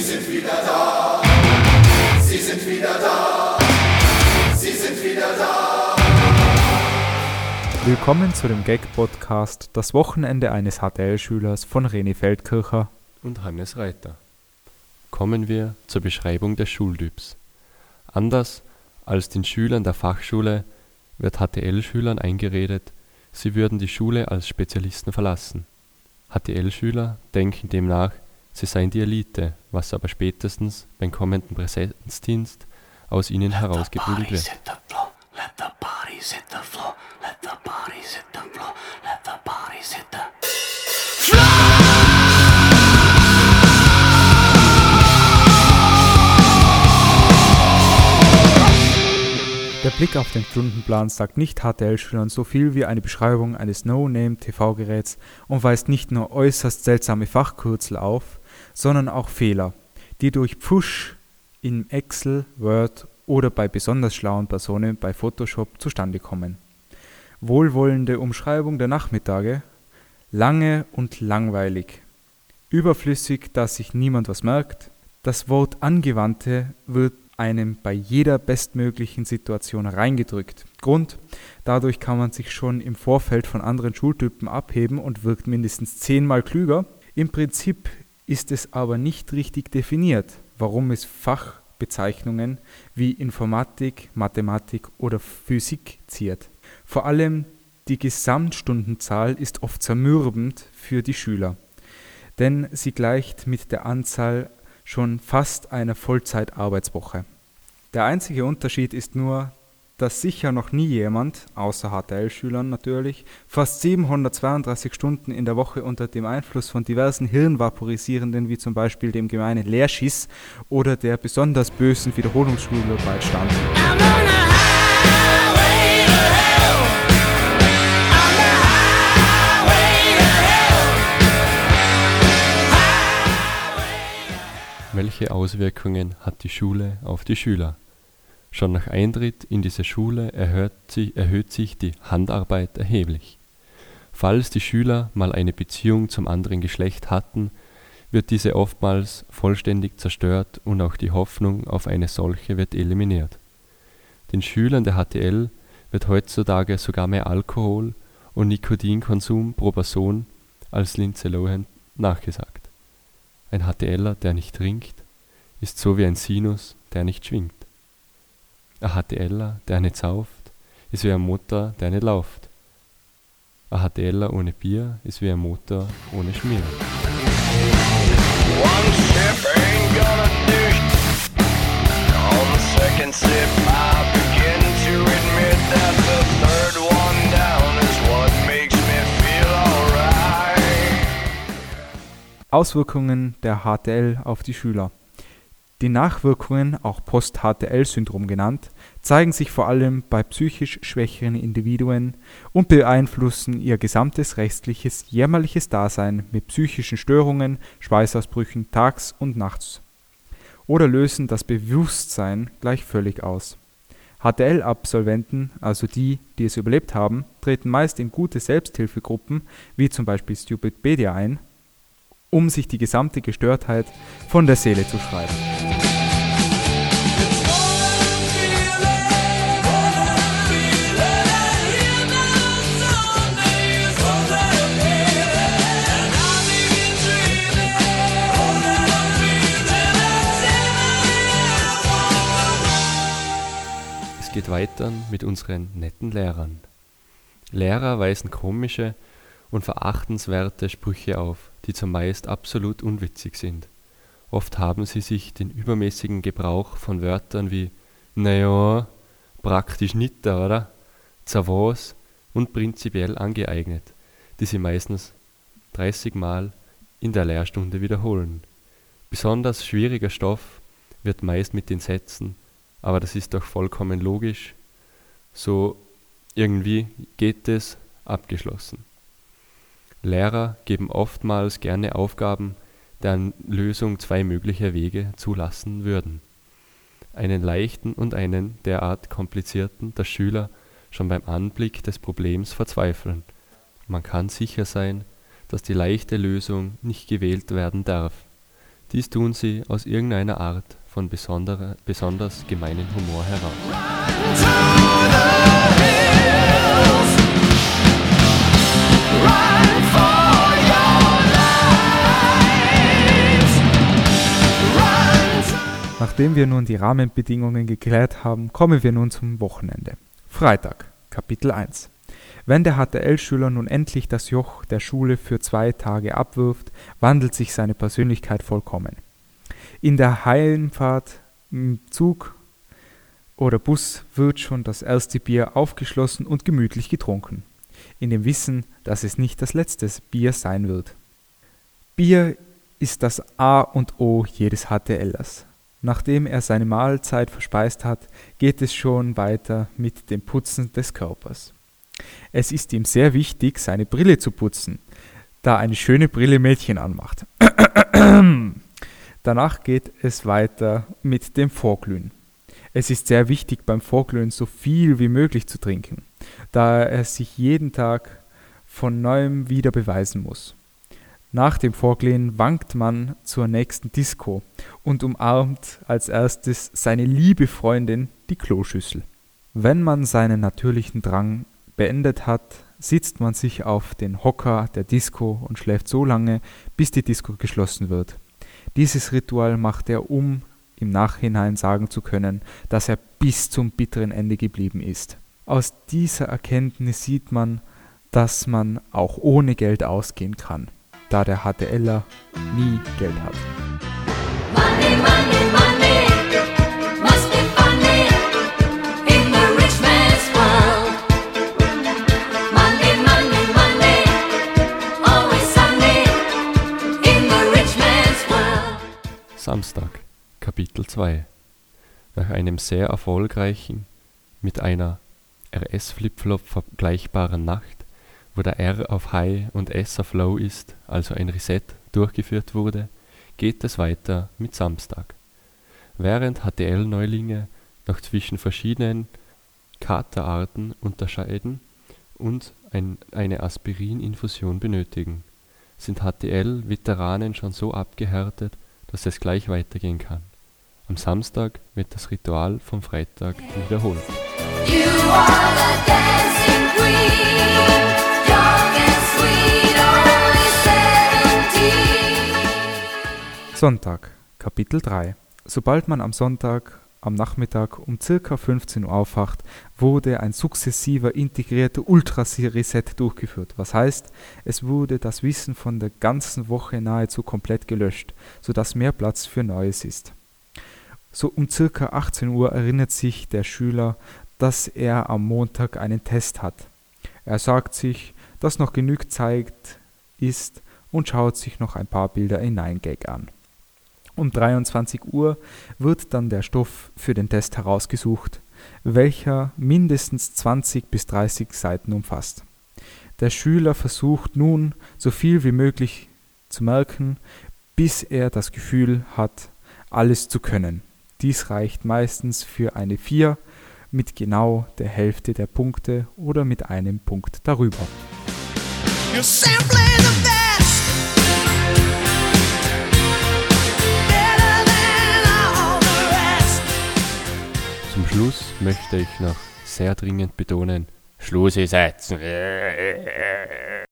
sind wieder da. Sie sind wieder da. Sie sind wieder da. Willkommen zu dem Gag-Podcast Das Wochenende eines HTL-Schülers von René Feldkircher und Hannes Reiter. Kommen wir zur Beschreibung des Schultyps. Anders als den Schülern der Fachschule wird HTL-Schülern eingeredet, sie würden die Schule als Spezialisten verlassen. HTL-Schüler denken demnach, sie seien die Elite, was aber spätestens beim kommenden Präsenzdienst aus ihnen herausgeprügelt wird. Der Blick auf den Stundenplan sagt nicht HTL-Schülern so viel wie eine Beschreibung eines No-Name-TV-Geräts und weist nicht nur äußerst seltsame Fachkürzel auf, sondern auch Fehler, die durch Pfusch in Excel, Word oder bei besonders schlauen Personen bei Photoshop zustande kommen. Wohlwollende Umschreibung der Nachmittage: lange und langweilig. Überflüssig, dass sich niemand was merkt. Das Wort Angewandte wird einem bei jeder bestmöglichen Situation reingedrückt. Grund: dadurch kann man sich schon im Vorfeld von anderen Schultypen abheben und wirkt mindestens 10-mal klüger. Im Prinzip ist es aber nicht richtig definiert, warum es Fachbezeichnungen wie Informatik, Mathematik oder Physik ziert. Vor allem die Gesamtstundenzahl ist oft zermürbend für die Schüler, denn sie gleicht mit der Anzahl schon fast einer Vollzeitarbeitswoche. Der einzige Unterschied ist nur, dass sicher noch nie jemand, außer HTL-Schülern natürlich, fast 732 Stunden in der Woche unter dem Einfluss von diversen Hirnvaporisierenden, wie zum Beispiel dem gemeinen Leerschiss oder der besonders bösen Wiederholungsschularbeit stand. Welche Auswirkungen hat die Schule auf die Schüler? Schon nach Eintritt in diese Schule erhöht sich die Handarbeit erheblich. Falls die Schüler mal eine Beziehung zum anderen Geschlecht hatten, wird diese oftmals vollständig zerstört und auch die Hoffnung auf eine solche wird eliminiert. Den Schülern der HTL wird heutzutage sogar mehr Alkohol und Nikotinkonsum pro Person als Lindsay Lohan nachgesagt. Ein HTLer, der nicht trinkt, ist so wie ein Sinus, der nicht schwingt. Ein HTLer, der nicht sauft, ist wie ein Motor, der nicht läuft. Ein HTLer ohne Bier ist wie ein Motor ohne Schmier. One sip ain't gonna do. On the second sip I begin to admit that the third one down is what makes me feel alright. Auswirkungen der HTL auf die Schüler. Die Nachwirkungen, auch Post-HTL-Syndrom genannt, zeigen sich vor allem bei psychisch schwächeren Individuen und beeinflussen ihr gesamtes restliches, jämmerliches Dasein mit psychischen Störungen, Schweißausbrüchen tags und nachts oder lösen das Bewusstsein gleich völlig aus. HTL-Absolventen, also die es überlebt haben, treten meist in gute Selbsthilfegruppen, wie zum Beispiel Stupidpedia ein, um sich die gesamte Gestörtheit von der Seele zu schreiben. Es geht weiter mit unseren netten Lehrern. Lehrer weisen komische und verachtenswerte Sprüche auf, die zumeist absolut unwitzig sind. Oft haben sie sich den übermäßigen Gebrauch von Wörtern wie naja, praktisch nicht, oder? Zavos und prinzipiell angeeignet, die sie meistens 30 Mal in der Lehrstunde wiederholen. Besonders schwieriger Stoff wird meist mit den Sätzen, aber das ist doch vollkommen logisch, so irgendwie geht es, abgeschlossen. Lehrer geben oftmals gerne Aufgaben, deren Lösung 2 mögliche Wege zulassen würden. Einen leichten und einen derart komplizierten, dass Schüler schon beim Anblick des Problems verzweifeln. Man kann sicher sein, dass die leichte Lösung nicht gewählt werden darf. Dies tun sie aus irgendeiner Art von besonders gemeinen Humor heraus. Nachdem wir nun die Rahmenbedingungen geklärt haben, kommen wir nun zum Wochenende. Freitag, Kapitel 1. Wenn der HTL-Schüler nun endlich das Joch der Schule für 2 Tage abwirft, wandelt sich seine Persönlichkeit vollkommen. In der Heimfahrt im Zug oder Bus wird schon das erste Bier aufgeschlossen und gemütlich getrunken, in dem Wissen, dass es nicht das letzte Bier sein wird. Bier ist das A und O jedes HTLers. Nachdem er seine Mahlzeit verspeist hat, geht es schon weiter mit dem Putzen des Körpers. Es ist ihm sehr wichtig, seine Brille zu putzen, da eine schöne Brille Mädchen anmacht. Danach geht es weiter mit dem Vorglühen. Es ist sehr wichtig, beim Vorglühen so viel wie möglich zu trinken, da er sich jeden Tag von neuem wieder beweisen muss. Nach dem Vorglühen wankt man zur nächsten Disco und umarmt als erstes seine liebe Freundin, die Kloschüssel. Wenn man seinen natürlichen Drang beendet hat, sitzt man sich auf den Hocker der Disco und schläft so lange, bis die Disco geschlossen wird. Dieses Ritual macht er, um im Nachhinein sagen zu können, dass er bis zum bitteren Ende geblieben ist. Aus dieser Erkenntnis sieht man, dass man auch ohne Geld ausgehen kann, da der HTLer nie Geld hat. Money, money, money, must be funny in the rich man's world. Money, money, money, always sunny in the rich man's world. Samstag, Kapitel 2. Nach einem sehr erfolgreichen, mit einer RS-Flipflop vergleichbaren Nacht, wo der R auf High und S auf Low ist, also ein Reset, durchgeführt wurde, geht es weiter mit Samstag. Während HTL-Neulinge noch zwischen verschiedenen Katerarten unterscheiden und eine Aspirin-Infusion benötigen, sind HTL-Veteranen schon so abgehärtet, dass es gleich weitergehen kann. Am Samstag wird das Ritual vom Freitag wiederholt. You are the dancing queen, young and sweet, only 17. Sonntag, Kapitel 3. Sobald man am Sonntag am Nachmittag um ca. 15 Uhr aufwacht, wurde ein sukzessiver integrierter Ultra-Reset durchgeführt. Was heißt, es wurde das Wissen von der ganzen Woche nahezu komplett gelöscht, sodass mehr Platz für Neues ist. So um ca. 18 Uhr erinnert sich der Schüler, dass er am Montag einen Test hat. Er sagt sich, dass noch genug Zeit ist und schaut sich noch ein paar Bilder in 9gag an. Um 23 Uhr wird dann der Stoff für den Test herausgesucht, welcher mindestens 20 bis 30 Seiten umfasst. Der Schüler versucht nun, so viel wie möglich zu merken, bis er das Gefühl hat, alles zu können. Dies reicht meistens für eine 4 mit genau der Hälfte der Punkte oder mit einem Punkt darüber. You're simply the best. Better than all the rest. Zum Schluss möchte ich noch sehr dringend betonen, Schluss ist jetzt.